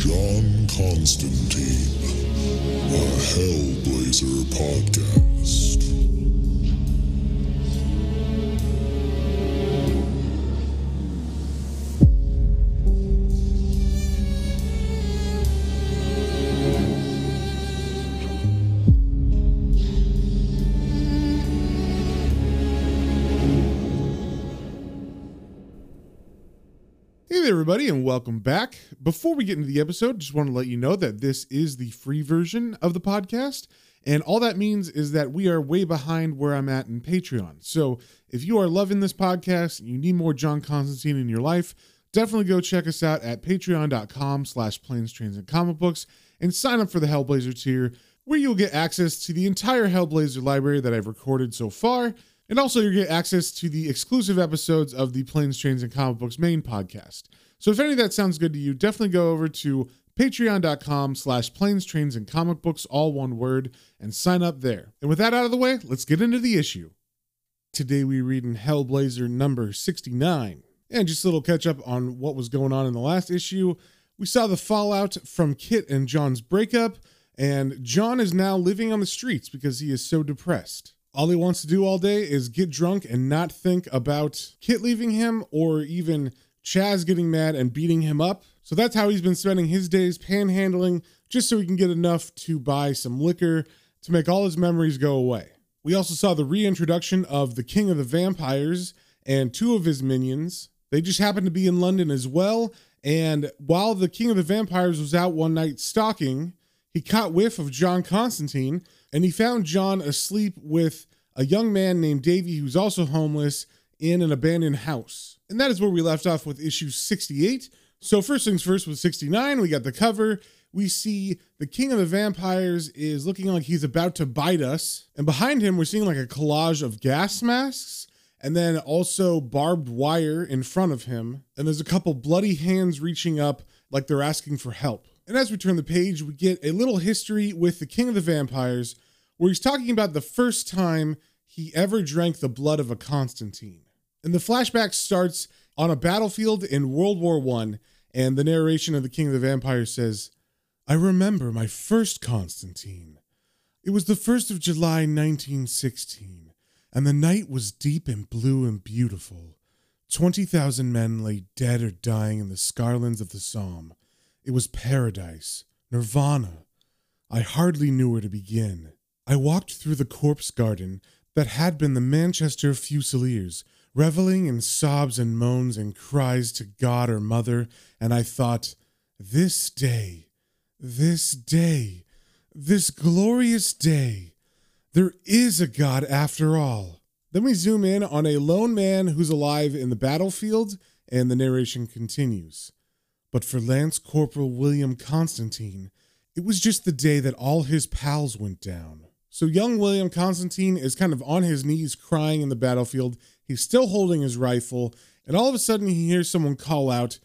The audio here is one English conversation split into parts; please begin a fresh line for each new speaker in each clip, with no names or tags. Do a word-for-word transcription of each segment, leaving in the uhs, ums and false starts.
John Constantine, a Hellblazer podcast.
Hey there, everybody, and welcome back. Before we get into the episode, just want to let you know that this is the free version of the podcast, and all that means is that we are way behind where I'm at in Patreon. So if you are loving this podcast and you need more John Constantine in your life, definitely go check us out at patreon.com slash planes, trains, and comic books and sign up for the Hellblazer tier, where you'll get access to the entire Hellblazer library that I've recorded so far. And also you'll get access to the exclusive episodes of the Planes, Trains, and Comic Books main podcast. So if any of that sounds good to you, definitely go over to patreon.com slash planes, trains, and comic books, all one word, and sign up there. And with that out of the way, let's get into the issue. Today we read in Hellblazer number sixty-nine. And just a little catch up on what was going on in the last issue. We saw the fallout from Kit and John's breakup, and John is now living on the streets because he is so depressed. All he wants to do all day is get drunk and not think about Kit leaving him or even Chaz getting mad and beating him up. So that's how he's been spending his days, panhandling, just so he can get enough to buy some liquor to make all his memories go away. We also saw the reintroduction of the King of the Vampires and two of his minions. They just happened to be in London as well. And while the King of the Vampires was out one night stalking, he caught whiff of John Constantine, and he found John asleep with a young man named Davy, who's also homeless, in an abandoned house. And that is where we left off with issue sixty-eight. So first things first, with sixty-nine, we got the cover. We see the King of the Vampires is looking like he's about to bite us. And behind him, we're seeing like a collage of gas masks, and then also barbed wire in front of him. And there's a couple bloody hands reaching up like they're asking for help. And as we turn the page, we get a little history with the King of the Vampires, where he's talking about the first time he ever drank the blood of a Constantine. And the flashback starts on a battlefield in World War One, and the narration of the King of the Vampires says, "I remember my first Constantine. It was the first of July nineteen sixteen, and the night was deep and blue and beautiful. twenty thousand men lay dead or dying in the scarlands of the Somme. It was paradise, nirvana. I hardly knew where to begin. I walked through the corpse garden that had been the Manchester Fusiliers, reveling in sobs and moans and cries to God or Mother, and I thought, this day, this day, this glorious day, there is a God after all." Then we zoom in on a lone man who's alive in the battlefield, and the narration continues. "But for Lance Corporal William Constantine, it was just the day that all his pals went down." So young William Constantine is kind of on his knees crying in the battlefield. He's still holding his rifle, and all of a sudden he hears someone call out,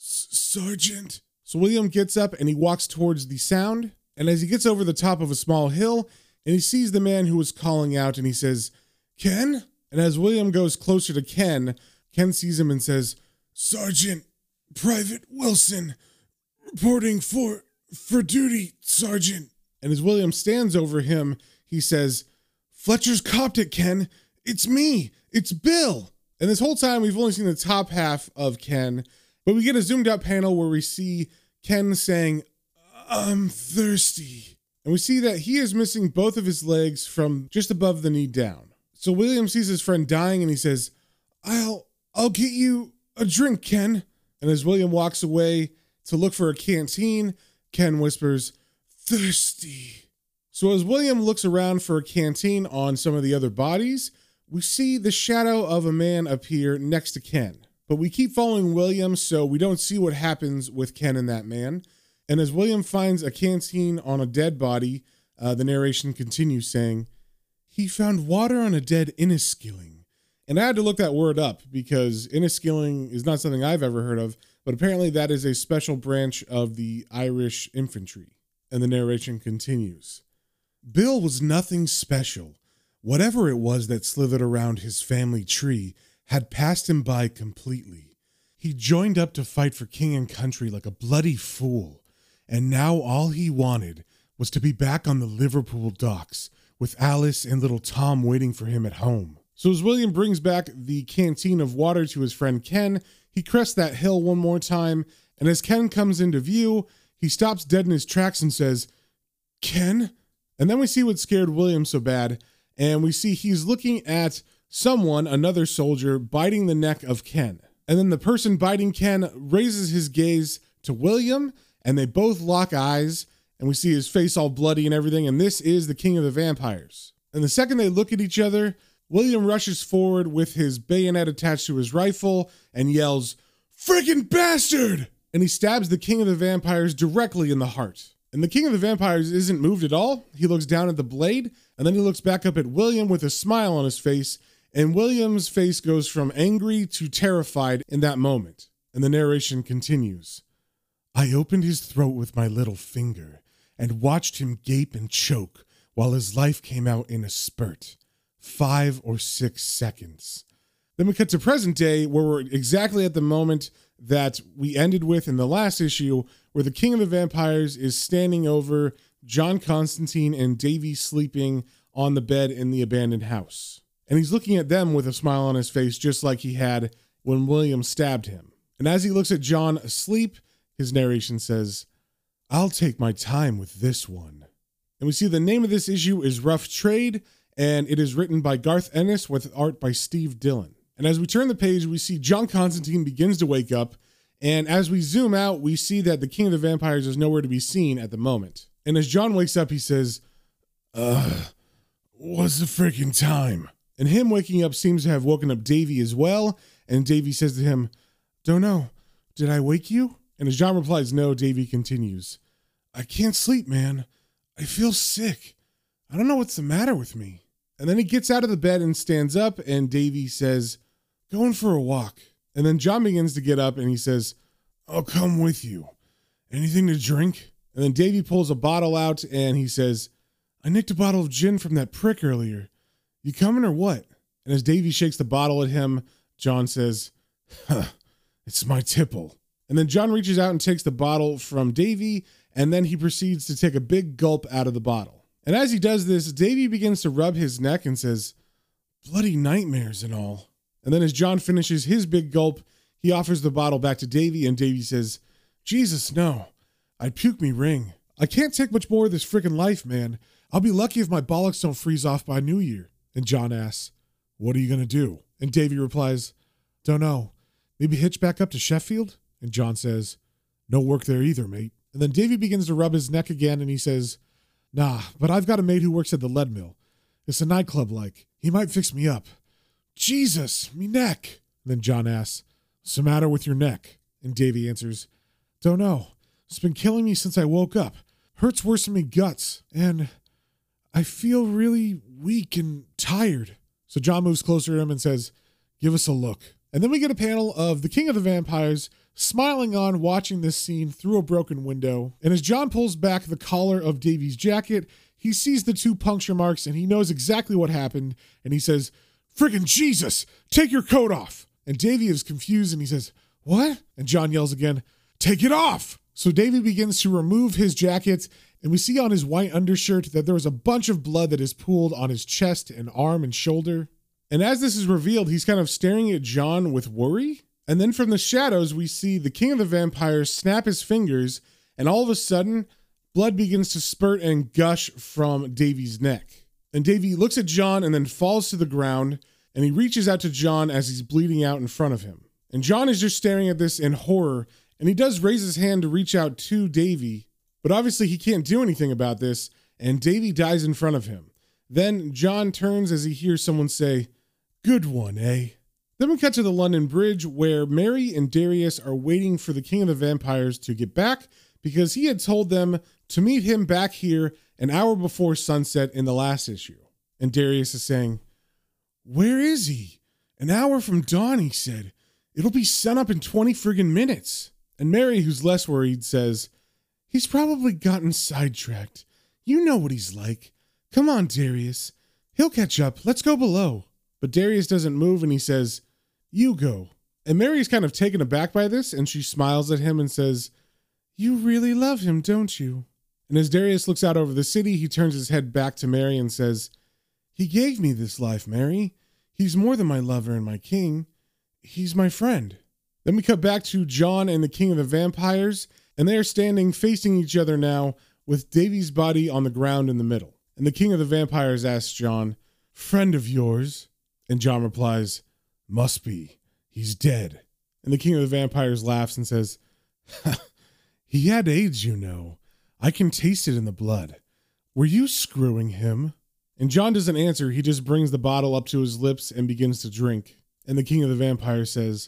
"Sergeant." So William gets up and he walks towards the sound, and as he gets over the top of a small hill, and he sees the man who was calling out, and he says, "Ken?" And as William goes closer to Ken, Ken sees him and says, "Sergeant Private Wilson, reporting for, for duty, Sergeant." And as William stands over him, he says, "Fletcher's copped it, Ken. It's me. It's Bill." And this whole time, we've only seen the top half of Ken, but we get a zoomed out panel where we see Ken saying, "I'm thirsty." And we see that he is missing both of his legs from just above the knee down. So William sees his friend dying and he says, I'll, I'll get you a drink, Ken." And as William walks away to look for a canteen, Ken whispers, "Thirsty." So as William looks around for a canteen on some of the other bodies, we see the shadow of a man appear next to Ken. But we keep following William, so we don't see what happens with Ken and that man. And as William finds a canteen on a dead body, uh, the narration continues saying, "He found water on a dead Inniskilling." And I had to look that word up because Inniskilling is not something I've ever heard of, but apparently that is a special branch of the Irish infantry. And the narration continues. "Bill was nothing special. Whatever it was that slithered around his family tree had passed him by completely. He joined up to fight for king and country like a bloody fool. and now all he wanted was to be back on the Liverpool docks with Alice and little Tom waiting for him at home. So as William brings back the canteen of water to his friend Ken, he crests that hill one more time, and as Ken comes into view, he stops dead in his tracks and says, "Ken?" And then we see what scared William so bad, and we see he's looking at someone, another soldier, biting the neck of Ken. And then the person biting Ken raises his gaze to William, and they both lock eyes, and we see his face all bloody and everything, and this is the King of the Vampires. And the second they look at each other, William rushes forward with his bayonet attached to his rifle and yells, "Frickin' bastard!" And he stabs the King of the Vampires directly in the heart. And the King of the Vampires isn't moved at all. He looks down at the blade, and then he looks back up at William with a smile on his face, and William's face goes from angry to terrified in that moment. And the narration continues. "I opened his throat with my little finger and watched him gape and choke while his life came out in a spurt. Five or six seconds." Then we cut to present day, where we're exactly at the moment that we ended with in the last issue, where the King of the Vampires is standing over John Constantine and Davy sleeping on the bed in the abandoned house. And he's looking at them with a smile on his face, just like he had when William stabbed him. And as he looks at John asleep, his narration says, "I'll take my time with this one." And we see the name of this issue is Rough Trade, and it is written by Garth Ennis with art by Steve Dillon. And as we turn the page, we see John Constantine begins to wake up, and as we zoom out, we see that the King of the Vampires is nowhere to be seen at the moment. And as John wakes up, he says, "Uh, what's the freaking time?" And him waking up seems to have woken up Davy as well, and Davy says to him, "Don't know. Did I wake you?" And as John replies, "No," Davy continues, "I can't sleep, man. I feel sick. I don't know what's the matter with me." And then he gets out of the bed and stands up, and Davy says, "Going for a walk." And then John begins to get up, and he says, "I'll come with you. Anything to drink?" And then Davy pulls a bottle out, and he says, "I nicked a bottle of gin from that prick earlier. You coming or what?" And as Davy shakes the bottle at him, John says, "Huh, it's my tipple." And then John reaches out and takes the bottle from Davy, and then he proceeds to take a big gulp out of the bottle. And as he does this, Davy begins to rub his neck and says, "Bloody nightmares and all." And then as John finishes his big gulp, he offers the bottle back to Davy, and Davy says, "Jesus, no. I'd puke me ring. I can't take much more of this frickin' life, man. I'll be lucky if my bollocks don't freeze off by New Year." And John asks, "What are you going to do?" And Davy replies, "Don't know. Maybe hitch back up to Sheffield?" And John says, "No work there either, mate." And then Davy begins to rub his neck again, and he says, "Nah, but I've got a mate who works at the lead mill. It's a nightclub like. He might fix me up." "Jesus, me neck." And then John asks, "What's the matter with your neck?" And Davy answers, "Don't know. It's been killing me since I woke up. Hurts worse than me guts. And I feel really weak and tired." So John moves closer to him and says, "Give us a look." And then we get a panel of the King of the Vampires smiling on, watching this scene through a broken window. And as John pulls back the collar of Davy's jacket, he sees the two puncture marks and he knows exactly what happened. And he says, "Friggin' Jesus, take your coat off." And Davy is confused and he says, "What?" And John yells again, "Take it off." So Davy begins to remove his jacket, and we see on his white undershirt that there was a bunch of blood that is pooled on his chest and arm and shoulder. And as this is revealed, he's kind of staring at John with worry. And then from the shadows, we see the King of the Vampires snap his fingers, and all of a sudden, blood begins to spurt and gush from Davy's neck. And Davy looks at John and then falls to the ground, and he reaches out to John as he's bleeding out in front of him. And John is just staring at this in horror, and he does raise his hand to reach out to Davy, but obviously he can't do anything about this, and Davy dies in front of him. Then John turns as he hears someone say, "Good one, eh?" Then we cut to the London Bridge, where Mary and Darius are waiting for the King of the Vampires to get back, because he had told them to meet him back here an hour before sunset in the last issue. And Darius is saying, "Where is he? An hour from dawn," he said. "It'll be sunup in twenty friggin' minutes." And Mary, who's less worried, says, "He's probably gotten sidetracked. You know what he's like. Come on, Darius. He'll catch up. Let's go below." But Darius doesn't move, and he says, "You go." And Mary's kind of taken aback by this, and she smiles at him and says, You really love him, don't you? And as Darius looks out over the city, he turns his head back to Mary and says, He gave me this life, Mary. He's more than my lover and my king. He's my friend. Then we cut back to Jon and the King of the Vampires, and they are standing facing each other now with Davy's body on the ground in the middle. And the King of the Vampires asks Jon, Friend of yours? And Jon replies, Must be. He's dead. And the King of the Vampires laughs and says, He had AIDS, you know. I can taste it in the blood. Were you screwing him? And Jon doesn't answer. He just brings the bottle up to his lips and begins to drink. And the King of the Vampires says,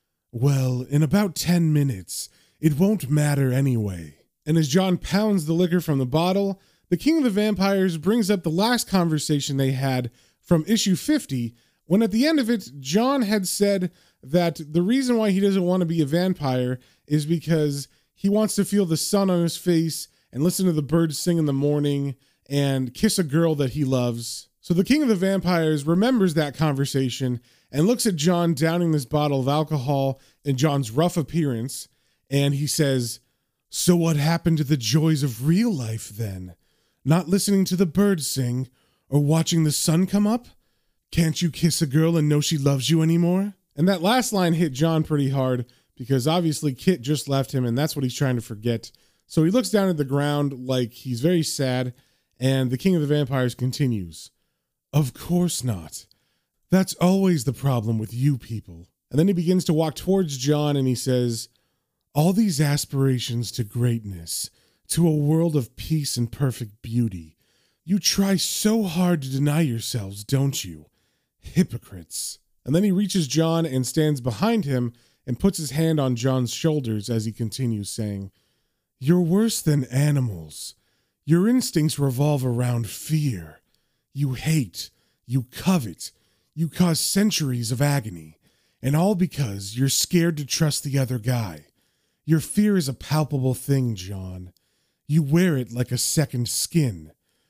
Well, in about ten minutes, it won't matter anyway. And as Jon pounds the liquor from the bottle, the King of the Vampires brings up the last conversation they had from issue fifty, when at the end of it, Jon had said that the reason why he doesn't want to be a vampire is because he wants to feel the sun on his face and listen to the birds sing in the morning and kiss a girl that he loves. So the King of the Vampires remembers that conversation and looks at Jon downing this bottle of alcohol in Jon's rough appearance, and he says, So what happened to the joys of real life then? Not listening to the birds sing or watching the sun come up? Can't you kiss a girl and know she loves you anymore? And that last line hit Jon pretty hard because obviously Kit just left him and that's what he's trying to forget. So he looks down at the ground like he's very sad, and the King of the Vampires continues, Of course not. That's always the problem with you people. And then he begins to walk towards Jon and he says, All these aspirations to greatness, to a world of peace and perfect beauty. You try so hard to deny yourselves, don't you? Hypocrites. And then he reaches Jon and stands behind him and puts his hand on Jon's shoulders as he continues saying, You're worse than animals. Your instincts revolve around fear. You hate, you covet, you cause centuries of agony, and all because you're scared to trust the other guy. Your fear is a palpable thing, Jon. You wear it like a second skin.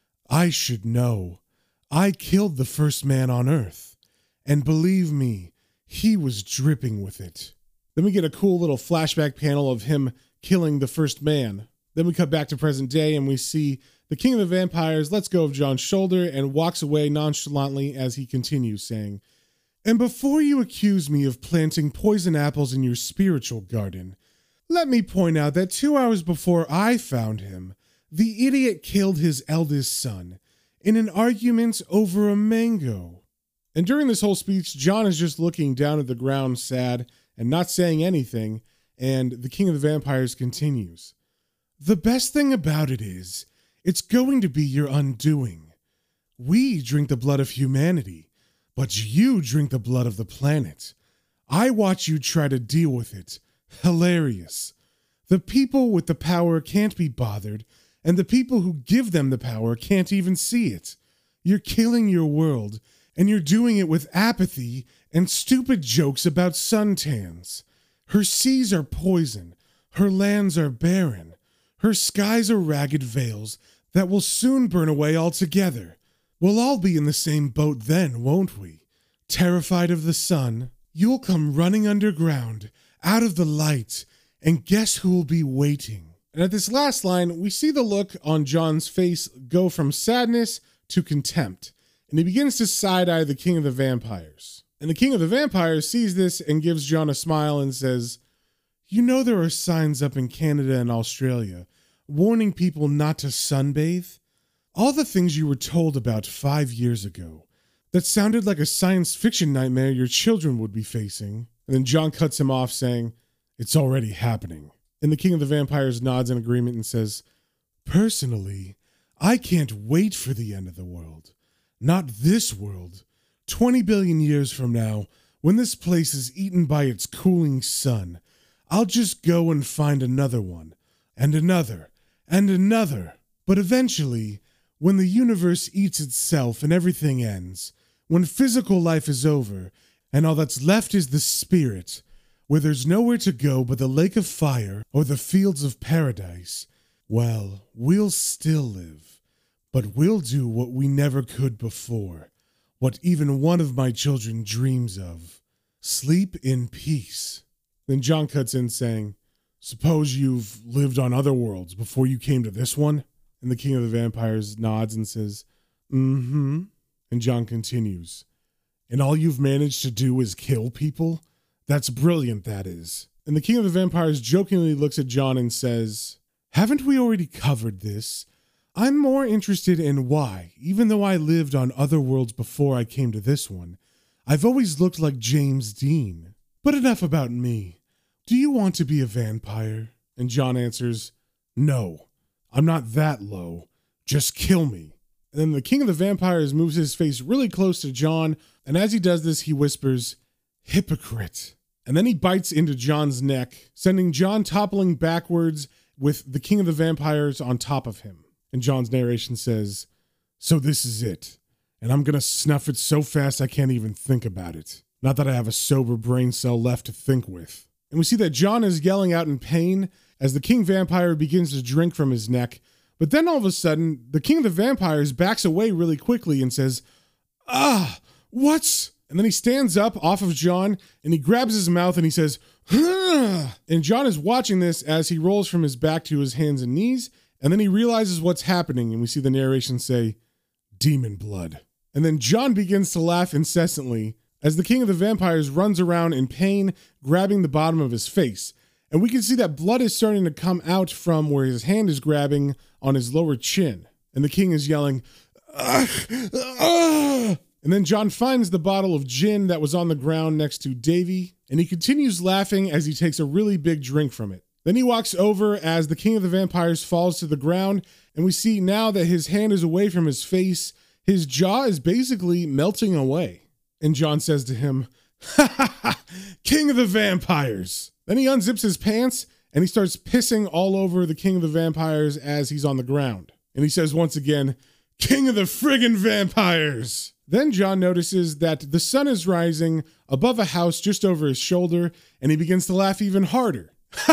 I should know. I killed the first man on Earth, and believe me, he was dripping with it. Then we get a cool little flashback panel of him killing the first man. Then we cut back to present day and we see the King of the Vampires lets go of Jon's shoulder and walks away nonchalantly as he continues saying, And before you accuse me of planting poison apples in your spiritual garden, let me point out that two hours before I found him, the idiot killed his eldest son in an argument over a mango. And during this whole speech, Jon is just looking down at the ground sad and not saying anything, and the King of the Vampires continues. The best thing about it is, it's going to be your undoing. We drink the blood of humanity, but you drink the blood of the planet. I watch you try to deal with it. Hilarious. The people with the power can't be bothered, and the people who give them the power can't even see it. You're killing your world, and you're doing it with apathy and stupid jokes about suntans. Her seas are poison. Her lands are barren. Her skies are ragged veils that will soon burn away altogether. We'll all be in the same boat then, won't we? Terrified of the sun, you'll come running underground, out of the light, and guess who'll be waiting? And at this last line, we see the look on Jon's face go from sadness to contempt, and he begins to side-eye the King of the Vampires. And the King of the Vampires sees this and gives Jon a smile and says, You know there are signs up in Canada and Australia warning people not to sunbathe? All the things you were told about five years ago. That sounded like a science fiction nightmare your children would be facing. And then Jon cuts him off saying, It's already happening. And the King of the Vampires nods in agreement and says, Personally, I can't wait for the end of the world. Not this world. Twenty billion years from now, when this place is eaten by its cooling sun, I'll just go and find another one, and another, and another. But eventually, when the universe eats itself and everything ends, when physical life is over, and all that's left is the spirit, where there's nowhere to go but the lake of fire or the fields of paradise, well, we'll still live, but we'll do what we never could before, what even one of my children dreams of. Sleep in peace. Then Jon cuts in saying, suppose you've lived on other worlds before you came to this one? And the King of the Vampires nods and says, mm-hmm. And John continues, and all you've managed to do is kill people? That's brilliant, that is. And the King of the Vampires jokingly looks at John and says, haven't we already covered this? I'm more interested in why, even though I lived on other worlds before I came to this one, I've always looked like James Dean. But enough about me. Do you want to be a vampire? And John answers, no, I'm not that low. Just kill me. And then the King of the Vampires moves his face really close to John, and as he does this, he whispers, hypocrite. And then he bites into John's neck, sending John toppling backwards with the King of the Vampires on top of him. And John's narration says, so this is it. And I'm going to snuff it so fast I can't even think about it. Not that I have a sober brain cell left to think with. And we see that John is yelling out in pain as the King Vampire begins to drink from his neck. But then all of a sudden, the King of the Vampires backs away really quickly and says, ah, what's... And then he stands up off of John and he grabs his mouth and he says, huh! And John is watching this as he rolls from his back to his hands and knees. And then he realizes what's happening. And we see the narration say, demon blood. And then John begins to laugh incessantly as the King of the Vampires runs around in pain, grabbing the bottom of his face. And we can see that blood is starting to come out from where his hand is grabbing on his lower chin. And the king is yelling, ah, ah! And then John finds the bottle of gin that was on the ground next to Davy, and he continues laughing as he takes a really big drink from it. Then he walks over as the King of the Vampires falls to the ground, and we see now that his hand is away from his face, his jaw is basically melting away. And John says to him, ha ha ha, King of the Vampires. Then he unzips his pants, and he starts pissing all over the King of the Vampires as he's on the ground. And he says once again, King of the friggin' Vampires. Then John notices that the sun is rising above a house just over his shoulder, and he begins to laugh even harder.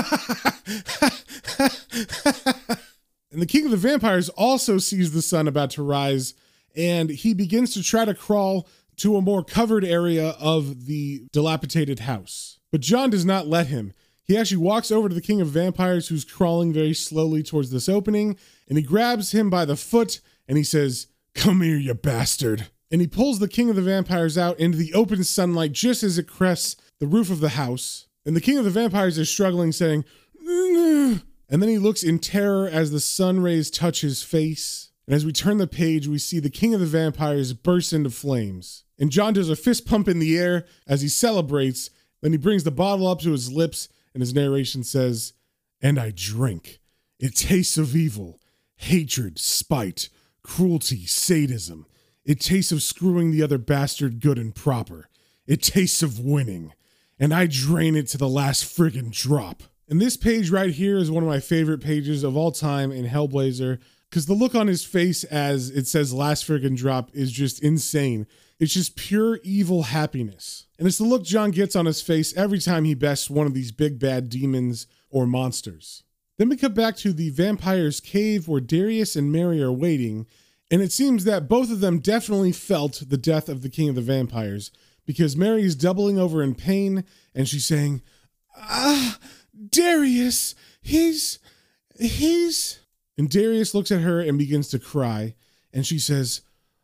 And the King of the Vampires also sees the sun about to rise, and he begins to try to crawl to a more covered area of the dilapidated house. But John does not let him. He actually walks over to the King of Vampires, who's crawling very slowly towards this opening, and he grabs him by the foot, and he says, come here, you bastard. And he pulls the King of the Vampires out into the open sunlight just as it crests the roof of the house. And the King of the Vampires is struggling, saying, Ugh. And then he looks in terror as the sun rays touch his face. And as we turn the page, we see the King of the Vampires burst into flames. And John does a fist pump in the air as he celebrates. Then he brings the bottle up to his lips, and his narration says, and I drink. It tastes of evil, hatred, spite, cruelty, sadism. It tastes of screwing the other bastard good and proper. It tastes of winning. And I drain it to the last friggin' drop. And this page right here is one of my favorite pages of all time in Hellblazer, because the look on his face as it says last friggin' drop is just insane. It's just pure evil happiness. And it's the look John gets on his face every time he bests one of these big bad demons or monsters. Then we cut back to the vampire's cave where Darius and Mary are waiting, and it seems that both of them definitely felt the death of the King of the Vampires, because Mary is doubling over in pain, and she's saying, ah, Darius, he's, he's... And Darius looks at her and begins to cry, and she says,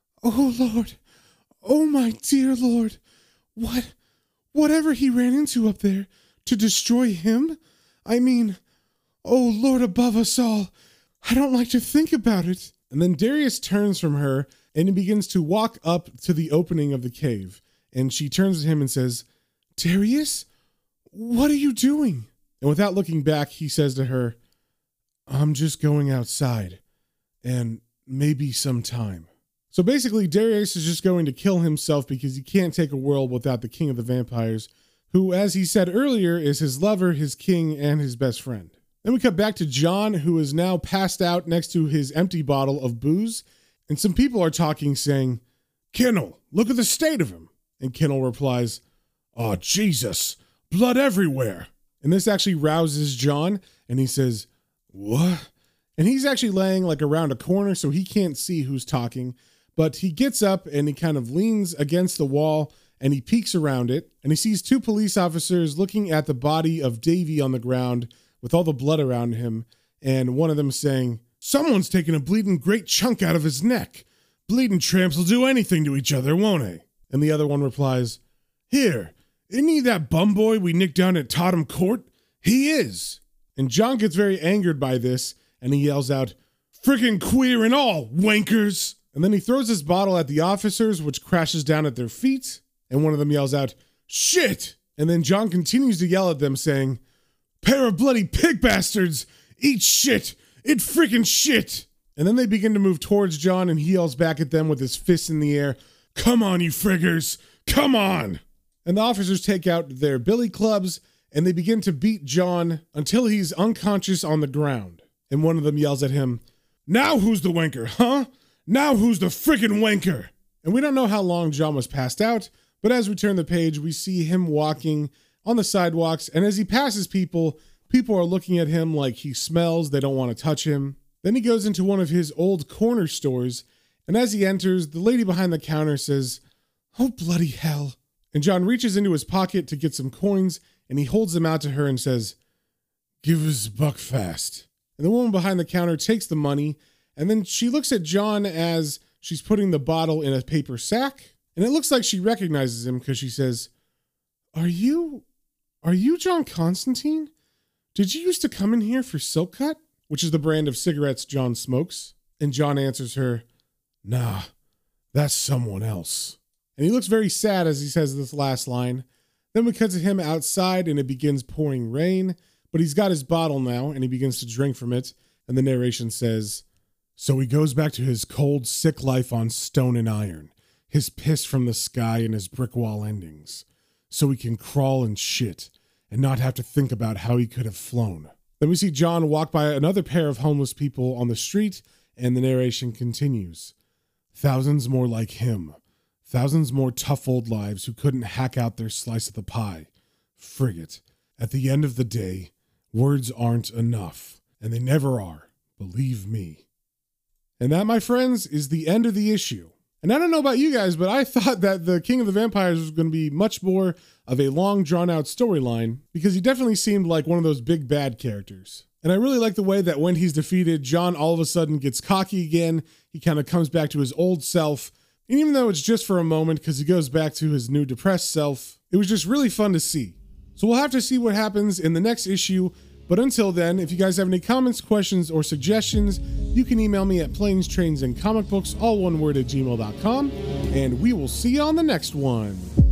oh Lord, oh my dear Lord, what, whatever he ran into up there, to destroy him? I mean, oh Lord above us all, I don't like to think about it. And then Darius turns from her and he begins to walk up to the opening of the cave. And she turns to him and says, Darius, what are you doing? And without looking back, he says to her, I'm just going outside and maybe some time. So basically, Darius is just going to kill himself because he can't take a world without the King of the Vampires, who, as he said earlier, is his lover, his king, and his best friend. Then we cut back to John, who is now passed out next to his empty bottle of booze, and some people are talking, saying, Kennel, look at the state of him. And Kennel replies, oh, Jesus, blood everywhere. And this actually rouses John, and he says, what? And he's actually laying like around a corner, so he can't see who's talking, but he gets up and he kind of leans against the wall, and he peeks around it, and he sees two police officers looking at the body of Davy on the ground, with all the blood around him, and one of them saying, "Someone's taking a bleeding great chunk out of his neck. Bleeding tramps will do anything to each other, won't they?" And the other one replies, "Here, isn't he that bum boy we nicked down at Tottenham Court? He is." And John gets very angered by this, and he yells out, "Frickin' queer and all, wankers!" And then he throws his bottle at the officers, which crashes down at their feet, and one of them yells out, "Shit!" And then John continues to yell at them, saying, "Pair of bloody pig bastards! Eat shit! Eat frickin' shit!" And then they begin to move towards John, and he yells back at them with his fists in the air, "Come on, you friggers! Come on!" And the officers take out their billy clubs, and they begin to beat John until he's unconscious on the ground. And one of them yells at him, "Now who's the wanker, huh? Now who's the frickin' wanker?" And we don't know how long John was passed out, but as we turn the page, we see him walking on the sidewalks, and as he passes people, people are looking at him like he smells, they don't want to touch him. Then he goes into one of his old corner stores, and as he enters, the lady behind the counter says, "Oh, bloody hell." And John reaches into his pocket to get some coins, and he holds them out to her and says, "Give us a buck fast." And the woman behind the counter takes the money, and then she looks at John as she's putting the bottle in a paper sack, and it looks like she recognizes him because she says, Are you, are you John Constantine? Did you used to come in here for Silk Cut?" Which is the brand of cigarettes John smokes. And John answers her, "Nah, that's someone else." And he looks very sad as he says this last line. Then we cut to him outside and it begins pouring rain, but he's got his bottle now and he begins to drink from it. And the narration says, "So he goes back to his cold, sick life on stone and iron, his piss from the sky and his brick wall endings, so he can crawl and shit and not have to think about how he could have flown." Then we see John walk by another pair of homeless people on the street, and the narration continues. "Thousands more like him. Thousands more tough old lives who couldn't hack out their slice of the pie. Frigate. At the end of the day, words aren't enough, and they never are. Believe me." And that, my friends, is the end of the issue. And I don't know about you guys, but I thought that the King of the Vampires was going to be much more of a long, drawn-out storyline, because he definitely seemed like one of those big bad characters. And I really like the way that when he's defeated, John all of a sudden gets cocky again. He kind of comes back to his old self. And even though it's just for a moment, because he goes back to his new depressed self, it was just really fun to see. So we'll have to see what happens in the next issue. But until then, if you guys have any comments, questions, or suggestions, you can email me at planes, trains, and comic books, all one word, at gmail dot com. And we will see you on the next one.